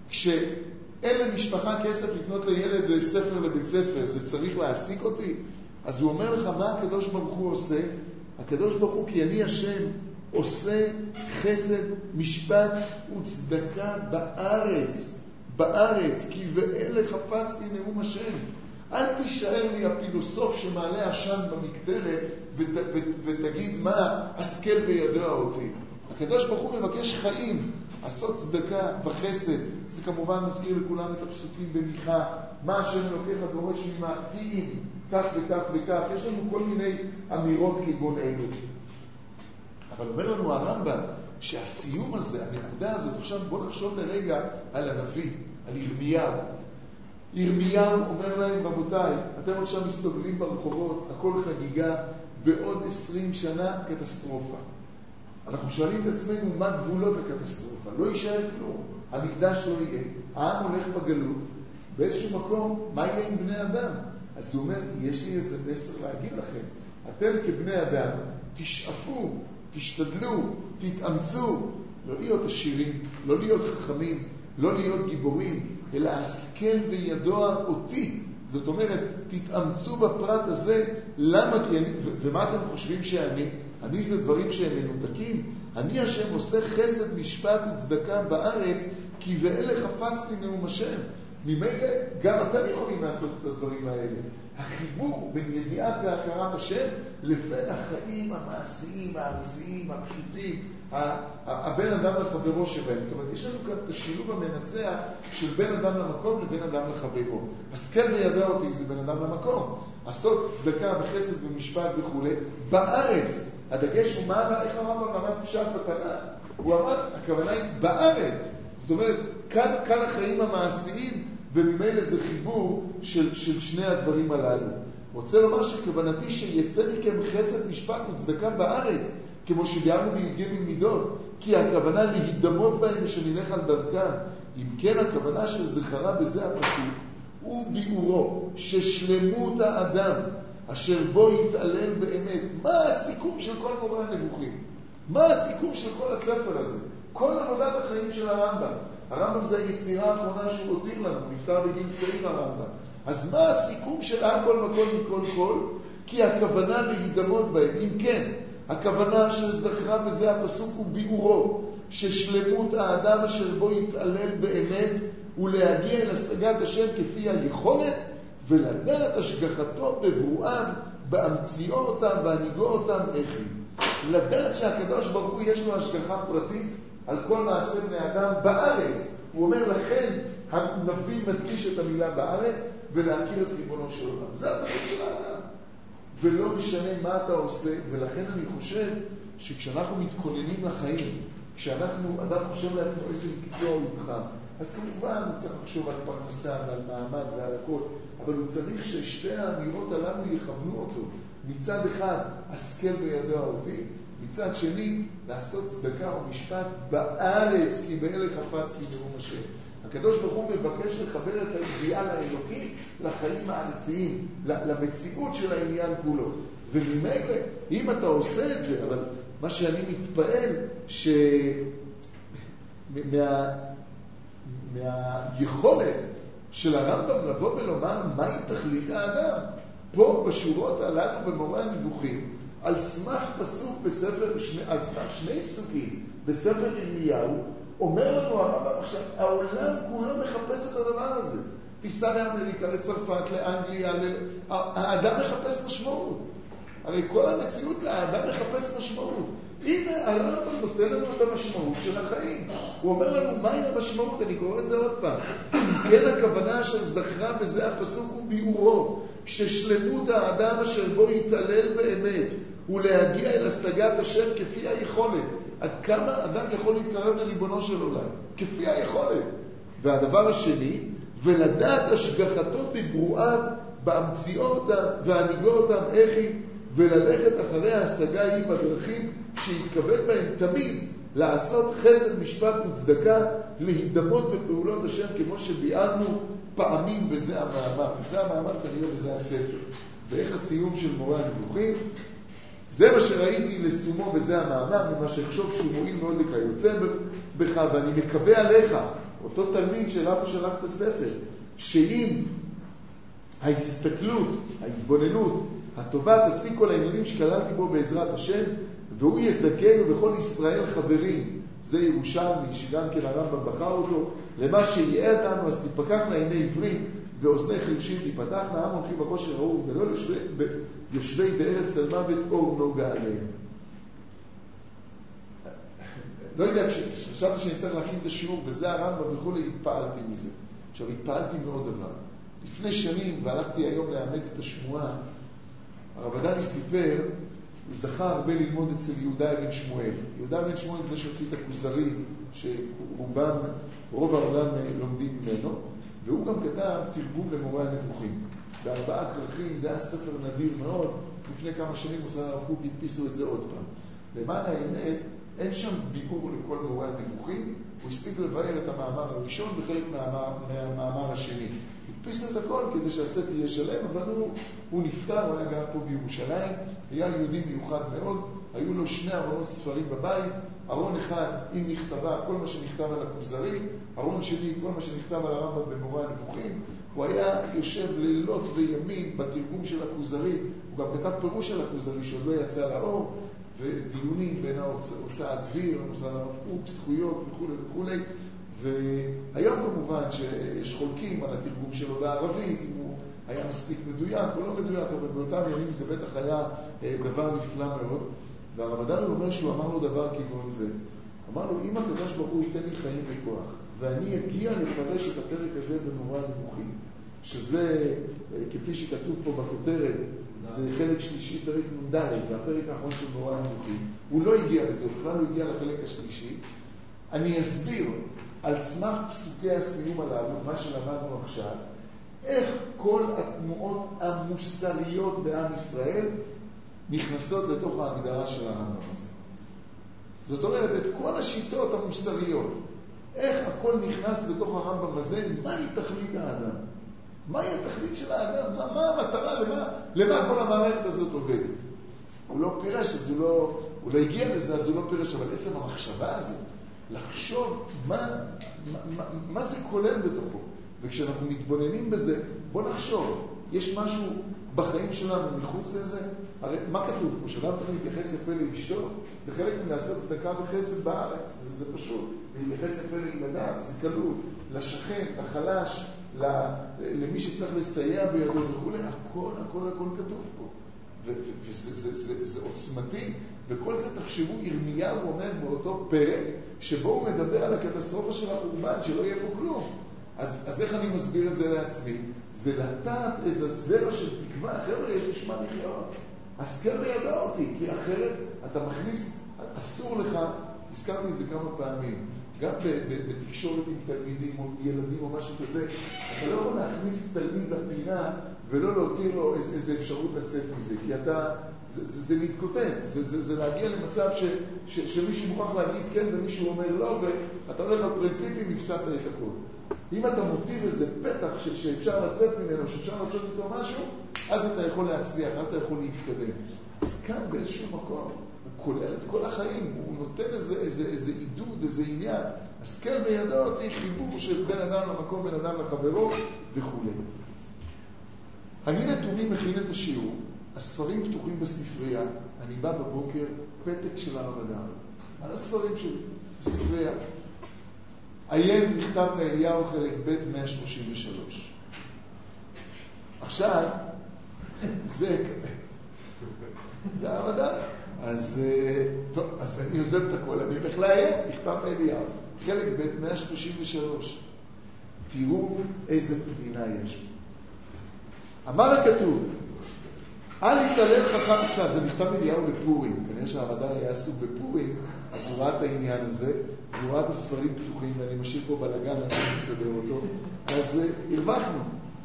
כשאין למשפחה כסף לקנות לילד ספר לבית ספר, זה צריך להעסיק אותי? אז הוא אומר לך מה הקדוש ברוך הוא עושה? הקדוש ברוך הוא כי אני השם עושה חסד, משפט וצדקה בארץ. בארץ, כי ואלה חפצתי נאום השם. אל תישאר לי הפילוסוף שמעלה עשן במקטרת ות, ות, ותגיד מה השכל וידוע אותי. הקדוש ברוך הוא מבקש חיים, עשות צדקה וחסד. זה כמובן מזכיר לכולם את הפסוקים במיכה, מה השם לוקח דורש ממה, כי אם כך וכך וכך. יש לנו כל מיני אמירות כגון אלו. אבל אומר לנו הרמב"ם שהסיום הזה, הנקודה הזאת, עכשיו בוא נחשוב לרגע על הנביא, על ירמיהו. ירמיהו אומר להם, רבותיי, אתם עכשיו מסתובבים ברחובות, הכל חגיגה, בעוד עשרים שנה קטסטרופה. אנחנו שואלים את עצמנו מה גבולות הקטסטרופה. לא יישאר כלום, המקדש לא יהיה, העם הולך בגלות, באיזשהו מקום, מה יהיה עם בני אדם? אז הוא אומר, יש לי איזה מסר להגיד לכם. אתם כבני אדם, תשאפו, תשתדלו, תתאמצו, לא להיות עשירים, לא להיות חכמים, לא להיות גיבורים, אלא השכל וידוע אותי. זאת אומרת, תתאמצו בפרט הזה. למה? כי אני, ו- ומה אתם חושבים שאני? אני זה דברים שהם מנותקים. אני השם עושה חסד, משפט וצדקה בארץ, כי ואלה חפצתי נאום השם. ממילא גם אתם יכולים לעשות את הדברים האלה. החיבור בין ידיעת והכרת השם לבין החיים המעשיים, הארציים, הפשוטים, הבן אדם לחברו שבהם. זאת אומרת, יש לנו כאן את השילוב המנצח של בין אדם למקום לבין אדם לחברו. השכל וידע אותי זה בין אדם למקום. עשות צדקה וחסד ומשפט וכו'. בארץ, הדגש הוא מה, איך הרמב"ם למד פשט בתנ"ך? הוא אמר, הכוונה היא בארץ. זאת אומרת, כאן, כאן החיים המעשיים, וממילא זה חיבור של, של שני הדברים הללו. רוצה לומר שכוונתי שיצא מכם חסד משפט וצדקה בארץ, כמו שביארנו בי"ג מידות, כי הכוונה להידמות בהם ושנלך על דרכם. אם כן, הכוונה של זכרה בזה הפסוק, הוא ביאורו ששלמות האדם אשר בו יתעלל באמת. מה הסיכום של כל מורה הנבוכים? מה הסיכום של כל הספר הזה? כל עבודת החיים של הרמב"ם. הרמב"ם זה היצירה האחרונה שהוא הותיר לנו, הוא נפטר בגיל צעיר הרמב"ם. אז מה הסיכום של הכל מכל מכל כל? כי הכוונה להידמות בהם. אם כן, הכוונה של זכרה בזה הפסוק הוא ביאורו, ששלמות האדם אשר בו יתעלל באמת, ולהגיע אל השגת השם כפי היכולת, ולדעת השגחתו בברואם, באמציאו אותם, בהנהיגו אותם איך היא. לדעת שהקדוש ברוך הוא יש לו השגחה פרטית על כל מעשה בני אדם בארץ. הוא אומר לכן, הנביא מדגיש את המילה בארץ, ולהכיר את ריבונו של עולם. זה התפקיד של האדם. ולא משנה מה אתה עושה, ולכן אני חושב שכשאנחנו מתכוננים לחיים, כשאנחנו, אדם חושב לעצמו איזה מקצוע הוא יבחר, אז כמובן הוא צריך לחשוב על פרנסה ועל מעמד ועל הכל, אבל הוא צריך ששתי האמירות הללו יכוונו אותו. מצד אחד, השכל בידו אותי, מצד שני, לעשות צדקה ומשפט בארץ, כי באלה חפצתי נאום השם. הקדוש ברוך הוא מבקש לחבר את האידיאל האלוקי לחיים הארציים, למציאות של העניין כולו. וממילא, אם אתה עושה את זה, אבל מה שאני מתפעל, שמה... מהיכולת של הרמב"ם לבוא ולומר מהי תכלית האדם. פה בשורות הללו במורה הנבוכים, על סמך פסוק בספר, שני, על סמך שני פסוקים בספר ירמיהו, אומר לנו הרמב"ם עכשיו, העולם כולו מחפש את הדבר הזה. טיסה לאמריקה, לצרפת, לאנגליה, ל... האדם מחפש משמעות. הרי כל המציאות, האדם מחפש משמעות. הנה, הרמב"ם נותן לנו את המשמעות של החיים. הוא אומר לנו, מהי המשמעות? אני קורא את זה עוד פעם. כן, הכוונה של זכרה בזה הפסוק הוא ביאורו, ששלמות האדם אשר בו יתעלל באמת, הוא להגיע אל השגת השם כפי היכולת. עד כמה אדם יכול להתקרב לריבונו של עולם? כפי היכולת. והדבר השני, ולדעת השגחתו בברואיו, באמציאו אותם והנהיגו אותם איך היא, וללכת אחרי ההשגה היא בדרכים שיתקבל בהם תמיד לעשות חסד משפט וצדקה, להידמות בפעולות השם כמו שביארנו פעמים. וזה המאמר, וזה המאמר כנראה וזה הספר. ואיך הסיום של מורה הנבוכים? זה מה שראיתי לסומו וזה המאמר, ממה שחשוב שהוא מועיל מאוד לכיוצא בך, ואני מקווה עליך, אותו תלמיד שלנו שלח את הספר, שאם ההסתכלות, ההתבוננות, הטובה תשיג כל העניינים שכללתי בו בעזרת השם, והוא יזכנו בכל ישראל חברים. זה ירושלמי שגם כן הרמב"ם בחר אותו, למה שיהיה לנו אז תפקחנה עיני עברים ואוזני חרשים תפתחנה, עם הולכים בחושר האור גדול, יושבי, יושבי בארץ על מוות אור נוגה עליהם. לא יודע, כשחשבתי שאני צריך להכין את השיעור בזה הרמב"ם וכו', התפעלתי מזה. עכשיו התפעלתי מאוד דבר. לפני שנים, והלכתי היום לאמת את השמועה, הרב אדמי סיפר, הוא זכה הרבה ללמוד אצל יהודה בן שמואל. יהודה בן שמואל זה שהוציא את הכוזרים, שרובם, רוב העולם לומדים ממנו, והוא גם כתב תרגום למורה הנבוכים. בארבעה כרכים, זה היה ספר נדיר מאוד, לפני כמה שנים מוסד הרב קוק הדפיסו את זה עוד פעם. למען האמת, אין שם ביאור לכל מורה הנבוכים, הוא הספיק לבאר את המאמר הראשון וחלק מהמאמר, מהמאמר השני. הדפיס את הכל כדי שהספר יהיה שלם, אבל הוא, הוא נפטר, הוא היה גר פה בירושלים, היה יהודי מיוחד מאוד, היו לו שני ארונות ספרים בבית, ארון אחד עם נכתבה, כל מה שנכתב על הכוזרי, ארון שני, כל מה שנכתב על הרמב"ם במורה הנבוכים. הוא היה יושב לילות וימים בתרגום של הכוזרי, הוא גם כתב פירוש של הכוזרי שעוד לא יצא לאור, ודיונים בין ההוצאת דביר, המוסד הרב קוק, זכויות וכו' וכו'. והיום כמובן שיש חולקים על התרגום שלו בערבית, אם הוא היה מספיק מדויק או לא מדויק, אבל באותם ימים זה בטח היה דבר נפלא מאוד. והרמב"ם אומר שהוא אמר לו דבר כגון זה. אמר לו, אם הקדוש ברוך הוא ייתן לי חיים וכוח, ואני אגיע לפרש את הפרק הזה במורה נמוכים, שזה, כפי שכתוב פה בכותרת, זה חלק שלישי, פרק נ"ד, זה הפרק האחרון של מורה נמוכים. הוא לא הגיע לזה, הוא בכלל לא הגיע לחלק השלישי. אני אסביר על סמך פסוקי הסיום הללו, מה שלמדנו עכשיו, איך כל התנועות המוסריות בעם ישראל נכנסות לתוך ההגדרה של הרמב"ם הזה. זאת אומרת, את כל השיטות המוסריות, איך הכל נכנס לתוך הרמב"ם הזה, מהי תכלית האדם? מהי התכלית של האדם? מה, מה המטרה? למה, למה כל המערכת הזאת עובדת? הוא לא פירש, אז הוא לא, הוא לא הגיע לזה, אז הוא לא פירש, אבל עצם המחשבה הזאת, לחשוב מה, מה, מה, מה זה כולל בתוכו. וכשאנחנו מתבוננים בזה, בוא נחשוב, יש משהו בחיים שלנו מחוץ לזה? הרי מה כתוב פה? שאדם צריך להתייחס יפה לאשתו? זה חלק מלעשות צדקה וחסד בארץ, זה, זה פשוט. להתייחס יפה לילדיו, זה כלול. לשכן, לחלש, למי שצריך לסייע בידו וכו', הכל, הכל, הכל כתוב פה. וזה זה, זה, זה עוצמתי, וכל זה תחשבו, ירמיהו אומר באותו פרק, שבו הוא מדבר על הקטסטרופה של החורבן, שלא יהיה פה כלום. אז, אז איך אני מסביר את זה לעצמי? זה לטעת איזה זרע של תקווה, חבר'ה, יש משמע לחיות. השכל לידע אותי, כי אחרת אתה מכניס, אסור לך, הזכרתי את זה כמה פעמים, גם בתקשורת עם תלמידים או ילדים או משהו כזה, אתה לא יכול להכניס תלמיד לפינה ולא להותיר לו איזו אפשרות לצאת מזה, כי אתה, זה, זה, זה להתכותב, זה, זה, זה להגיע למצב ש, ש, שמישהו מוכרח להגיד כן ומישהו אומר לא, ואתה הולך על פרינציפים, הפסדת את הכל. אם אתה מותיר איזה פתח ש, שאפשר לצאת ממנו, שאפשר לעשות איתו משהו, אז אתה יכול להצליח, אז אתה יכול להתקדם. אז כאן באיזשהו מקום, הוא כולל את כל החיים, הוא נותן איזה, איזה, איזה עידוד, איזה עניין. השכל בידו אותי חיבור של בין אדם למקום, בין אדם לחברו וכו'. אני לתומי מכין את השיעור, הספרים פתוחים בספרייה, אני בא בבוקר, פתק של הרמב"ם, על הספרים שלי, בספרייה. עיין מכתב מאליהו חלק ב' מאה שלושים ושלוש. עכשיו, זה, זה הרמב"ם. אז, טוב, אז אני עוזב את הכל, אני הולך לעיין, מכתב מאליהו, חלק ב' מאה שלושים ושלוש. תראו איזה פנינה יש. אמר הכתוב, אל יתעלל חכם עכשיו, זה מכתב אליהו לפורים, כנראה שהרמב"ם היה עסוק בפורים, אז הוא ראה את העניין הזה, הוא ראה את הספרים פתוחים, ואני משאיר פה בלגן, אני מסדר אותו, אז הרווחנו.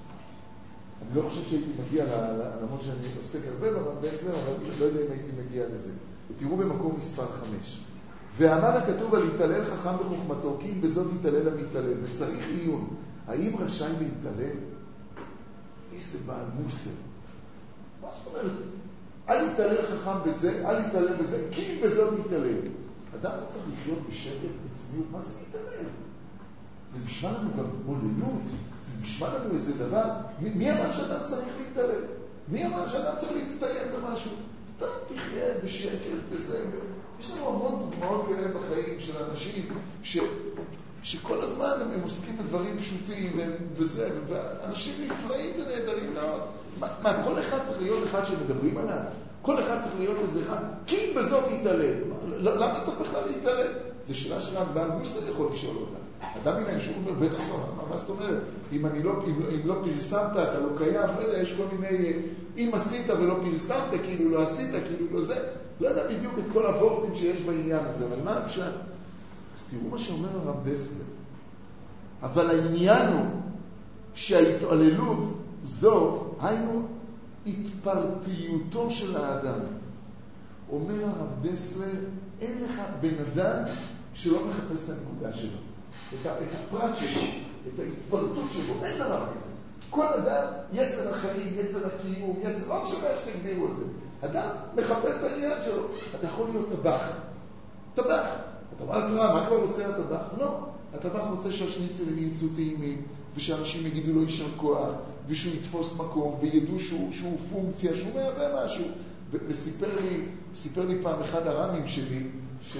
אני לא חושב שהייתי מגיע, למרות שאני עוסק הרבה ברמב"ם בסלר, אבל לא יודע אם הייתי מגיע לזה. ותראו במקום מספר חמש. ואמר הכתוב על יתעלל חכם בחוכמתו, כי אם בזאת יתעלל המתעלל, וצריך עיון, האם רשאי להתעלל? איזה בעל מוסר. מה זאת אומרת? אל יתעלל חכם בזה, אל יתעלל בזה, כי אם בזאת יתעלל. אדם לא צריך לחיות בשקט, בצניעות, מה זה יתעלל? זה נשמע לנו גם מוללות, זה נשמע לנו איזה דבר. מי, מי אמר שאדם צריך להתעלל? מי אמר שאדם צריך להצטיין במשהו? אתה תחיה בשקט, בזה. יש לנו המון דוגמאות כאלה בחיים של אנשים ש... שכל הזמן הם עוסקים בדברים פשוטים וזה, ואנשים נפלאים ונהדרים מאוד. מה, מה, כל אחד צריך להיות אחד שמדברים עליו? כל אחד צריך להיות איזה אחד, כי בזאת יתעלל. למה צריך בכלל להתעלל? זו שאלה שרק בעל מוסר יכול לשאול אותה. אדם מן האנשור אומר, בטח לא, מה זאת אומרת? אם, אני לא, אם, אם לא פרסמת, אתה לא קיים, לא יודע, יש כל מיני, אם עשית ולא פרסמת, כאילו לא עשית, כאילו לא זה, לא יודע בדיוק את כל הוורטים שיש בעניין הזה, אבל מה אפשר? אז תראו מה שאומר הרב בסלר. אבל העניין הוא שההתעללות זו, היינו התפרטיותו של האדם. אומר הרב דסלר, אין לך בן אדם שלא מחפש את הנקודה שלו. את, את הפרט שלו, את ההתפרטות שלו, אין דבר כזה. כל אדם, יצר החיים, יצר הקיום, יצר, לא משנה איך שתגדירו את זה. אדם מחפש את העניין שלו. אתה יכול להיות טבח. טבח. אתה אומר לעצמך, מה כבר רוצה הטבח? לא. הטבח רוצה שהשניצלים ימצאו טעימים, ושאנשים יגידו לו יישר כוח, ושהוא יתפוס מקום, וידעו שהוא, שהוא פונקציה, שהוא מהווה משהו. וסיפר לי, סיפר לי פעם אחד הרמים שלי, ש...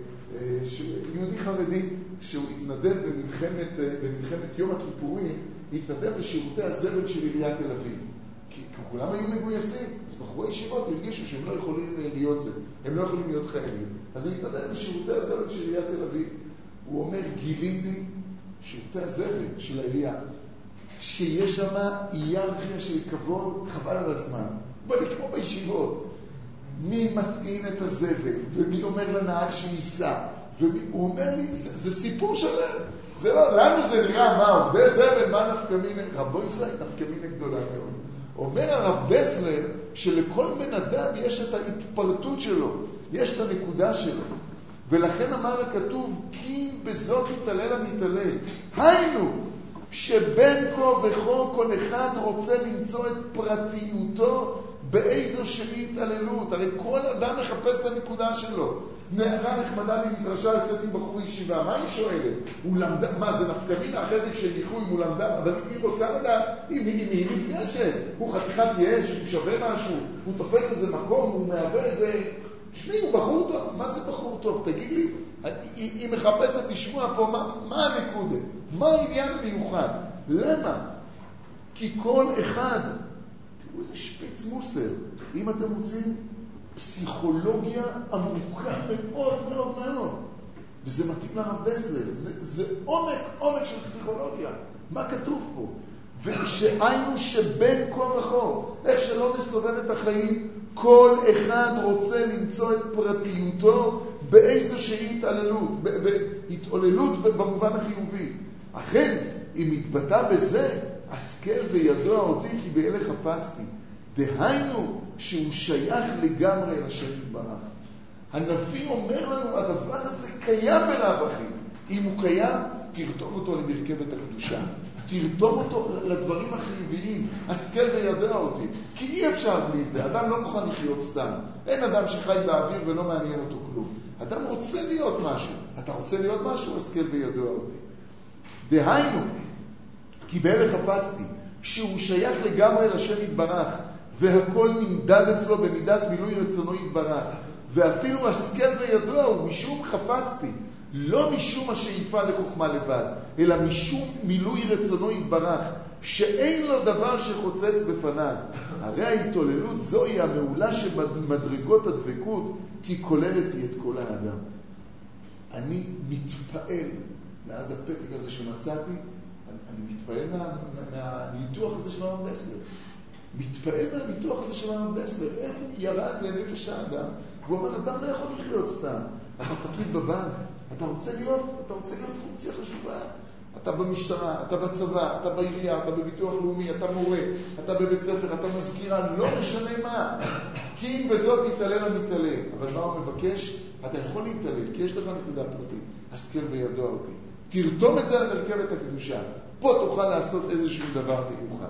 שיהודי חרדי, שהוא התנדב במלחמת, במלחמת יום הכיפורים, להתנדב לשירותי הזבל של עיריית תל אביב. כי כולם היו מגויסים, אז בחורי ישיבות הרגישו שהם לא יכולים להיות זה, הם לא יכולים להיות חיילים. אז הוא התנדב לשירותי הזבל של עיריית תל אביב. הוא אומר, גיליתי שירותי הזבל של העירייה, שיש שם היררכיה של כבוד חבל על הזמן. בוא נקרוא בישיבות. מי מטעין את הזבל, ומי אומר לנהג שייסע. והוא אומר לי, זה, זה סיפור שלם. זה לא, לנו זה נראה, מה, עובדי זבל, מה נפקמינה? רבו ישראל, נפקמינה גדולה מאוד. אומר הרב דסלר, שלכל בן אדם יש את ההתפרטות שלו, יש את הנקודה שלו. ולכן אמר הכתוב, כי בזאת יתעלל המתעלל. היינו, שבין כה וכה כל אחד רוצה למצוא את פרטיותו באיזו שהיא התעללות. הרי כל אדם מחפש את הנקודה שלו. נערה נחמדה ממדרשה יוצאת עם בחור ישיבה, מה היא שואלת? הוא למדה, מה זה נפקמינה? אחרי זה כשניחו אם הוא למדה, אבל היא רוצה לדעת, אם היא נפגשת, הוא חתיכת יש, הוא שווה משהו, הוא תופס איזה מקום, הוא מהווה איזה... שמי, הוא בחור טוב. מה זה בחור טוב? תגיד לי, היא, היא מחפשת לשמוע פה מה, מה הנקודה, מה העניין המיוחד. למה? כי כל אחד, תראו איזה שפיץ מוסר, אם אתם רוצים פסיכולוגיה עמוקה מאוד מאוד מאוד, וזה מתאים לרב דסלר, זה, זה עומק, עומק של פסיכולוגיה. מה כתוב פה? ושהיינו שבין כה וכה, איך שלא נסובב את החיים, כל אחד רוצה למצוא את פרטיותו באיזושהי התעללות, בהתעוללות במובן החיובי. אכן, אם התבטא בזה, השכל וידוע אותי כי באלה חפצתי. דהיינו שהוא שייך לגמרי לשם יתברך. הנביא אומר לנו, הדבר הזה קיים בלאו הכי. אם הוא קיים, תרתום אותו למרכבת הקדושה. תרתום אותו לדברים החיוביים, השכל וידע אותי. כי אי אפשר בלי זה, אדם לא מוכן לחיות סתם. אין אדם שחי באוויר ולא מעניין אותו כלום. אדם רוצה להיות משהו. אתה רוצה להיות משהו, השכל וידע אותי. דהיינו, כי בערך חפצתי, שהוא שייך לגמרי לשם יתברך, והכל נמדד אצלו במידת מילוי רצונו יתברך, ואפילו השכל וידע הוא משום חפצתי, לא משום השאיפה לחוכמה לבד, אלא משום מילוי רצונו יתברך, שאין לו דבר שחוצץ בפניו. הרי ההתעוללות זוהי המעולה שבמדרגות הדבקות, כי כוללת היא את כל האדם. אני מתפעל מאז הפתק הזה שמצאתי, אני מתפעל מה, מהניתוח הזה של הרב דסלר. מתפעל מהניתוח הזה של הרב דסלר. איך ירד לנפש האדם, והוא אומר, אדם לא יכול לחיות סתם. אתה פקיד בבנק, אתה רוצה להיות, אתה רוצה להיות פונקציה חשובה. אתה במשטרה, אתה בצבא, אתה בעירייה, אתה בביטוח לאומי, אתה מורה, אתה בבית ספר, אתה מזכירה, לא משנה מה. כי אם בזאת יתעלל המתעלל. אבל מה הוא מבקש? אתה יכול להתעלל, כי יש לך נקודה פרטית. השכל וידוע אותי. תרתום את זה למרכבת הקדושה. פה תוכל לעשות איזשהו דבר מיוחד.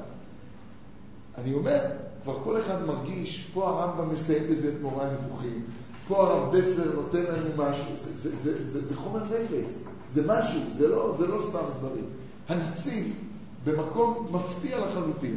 אני אומר, כבר כל אחד מרגיש, פה הרמב"ם מסיים בזה את מורה הנבוכים, פה הרב דסלר נותן לנו משהו, זה, זה, זה, זה, זה חומר נפץ, זה משהו, זה לא, זה לא סתם דברים. הנציב במקום מפתיע לחלוטין.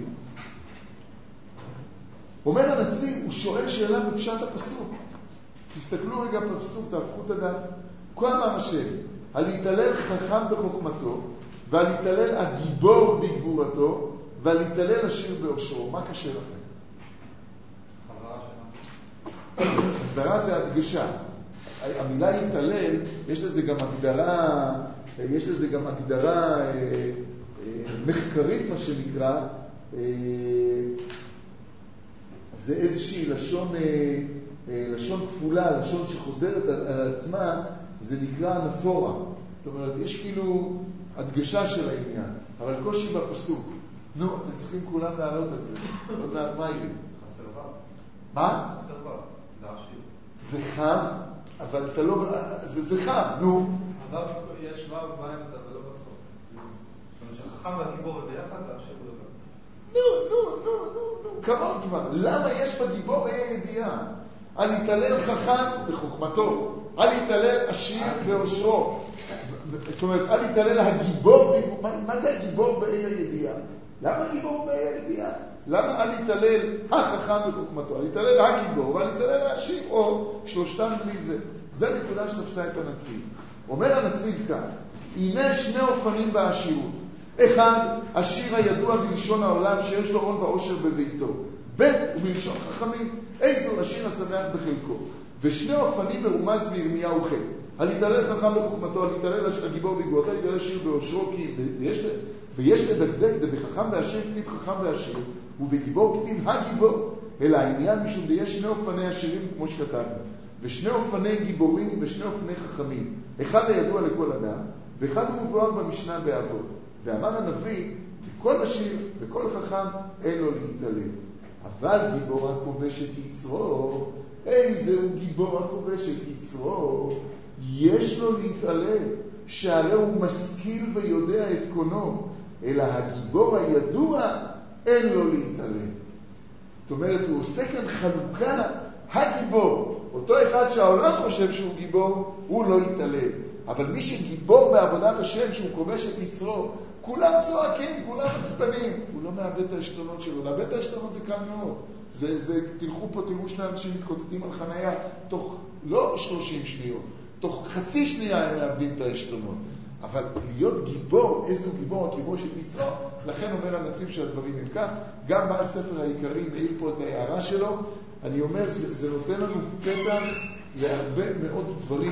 אומר הנציב, הוא שואל שאלה בפשט הפסוק. תסתכלו רגע בפסוק, תהפכו את הדף. כה אמר השם, על להתעלל חכם בחוכמתו, ועל להתעלל הגיבור בגבורתו, ועל להתעלל עשיר באושרו. מה קשה לכם? חזרה זה הדגשה. המילה להתעלל, יש לזה גם הגדרה, יש לזה גם הגדרה אה, אה, מחקרית, מה שנקרא, אה, זה איזושהי לשון, אה, אה, לשון כפולה, לשון שחוזרת על עצמה, זה נקרא נפורה. זאת אומרת, יש כאילו הדגשה של העניין, אבל קושי בפסוק. נו, אתם צריכים כולם להעלות את זה. לא יודעת מה יהיה. חסר ור. מה? חסר ור. להשאיר. זה חם, אבל אתה לא... זה, זה חם, נו. אבל יש ור באמצע ולא בסוף. זאת אומרת שחכם והגיבור ביחד להשאיר לבד. נו, נו, נו, נו, נו. קרוב כבר. למה יש בגיבור אי הידיעה? על להתעלל חכם בחוכמתו. על להתעלל עשיר באושרו. זאת אומרת, על להתעלל הגיבור, מה, מה זה הגיבור באי הידיעה? למה הגיבור באי הידיעה? למה על להתעלל החכם בחוכמתו? על להתעלל הגיבור ועל להתעלל העשיר, או שלושתם בלי זה. זה נקודה שתפסה את הנציב. אומר הנציב כך, הנה שני אופנים בעשירות. אחד, השיר הידוע בלשון העולם שיש לו הון ועושר בביתו. ב' הוא בלשון חכמים, איזו השיר השמח בחלקו. ושני אופנים מרומז בירמיהו ח' על יתעלל חכם בחוכמתו, על יתעלל הגיבור בגבורתו, על יתעלל שיר באושרו, כי ויש, ויש לדקדק דבחכם ועשיר כתיב חכם ועשיר, ובגיבור כתיב הגיבור. אלא העניין משום ויש שני אופני עשירים כמו שכתבנו, ושני אופני גיבורים ושני אופני חכמים. אחד הידוע לכל אדם, ואחד הוא מבואר במשנה באבות. ואמר הנביא, וכל עשיר וכל חכם אין לו להתעלם. אבל גיבור הכובש את יצרו, איזהו גיבור הכובש את יצרו, יש לו להתעלם, שהרי הוא משכיל ויודע את קונו, אלא הגיבור הידוע אין לו להתעלם. זאת אומרת, הוא עושה כאן חלוקה, הגיבור, אותו אחד שהעולם חושב שהוא גיבור, הוא לא יתעלם. אבל מי שגיבור בעבודת השם, שהוא כובש את יצרו, כולם צועקים, כולם מצפנים. הוא לא מאבד את העשתונות שלו. לאבד את העשתונות זה קל מאוד. זה, זה, תלכו פה, תראו שני אנשים מתקוטטים על חנייה, תוך לא שלושים שניות, תוך חצי שנייה הם מאבדים את העשתונות. אבל להיות גיבור, איזה גיבור, הגיבור של יצרו, לכן אומר הנציב שהדברים הם כך. גם בעל ספר העיקרי מעיר פה את ההערה שלו. אני אומר, זה, זה נותן לנו פתח להרבה מאוד דברים.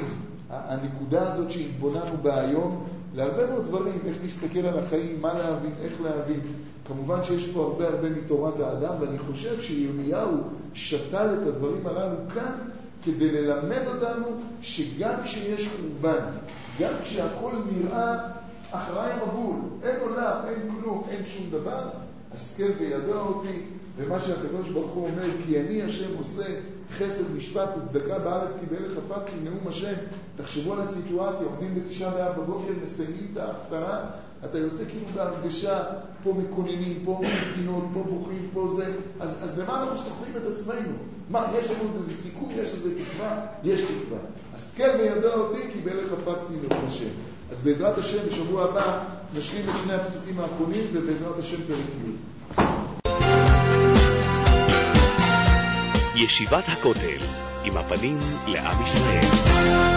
הנקודה הזאת שהתבוננו בה היום, להרבה מאוד דברים, איך להסתכל על החיים, מה להבין, איך להבין. כמובן שיש פה הרבה הרבה מתורת האדם, ואני חושב שירמיהו שתל את הדברים הללו כאן, כדי ללמד אותנו שגם כשיש חורבן, גם כשהכל נראה אחרי המבול, אין עולם, אין כלום, אין שום דבר, השכל וידע אותי, ומה שהקדוש ברוך הוא אומר, כי אני השם עושה חסד משפט וצדקה בארץ, כי באלה חפצתי נאום השם. תחשבו על הסיטואציה, עומדים בתשעה באב בבוקר, מסיימים את ההפטרה, אתה יוצא כאילו בהרגשה, פה מקוננים, פה מקינות, פה בוכים, פה זה, אז, אז למה אנחנו סוחרים את עצמנו? מה, יש לנו איזה סיכוי, יש איזה תקווה? יש תקווה. השכל וידע אותי, כי באלה חפצתי נאום השם. אז בעזרת השם, בשבוע הבא, נשלים את שני הפסוקים האחרונים, ובעזרת השם פרק י'. ישיבת הכותל, עם הפנים לעם ישראל.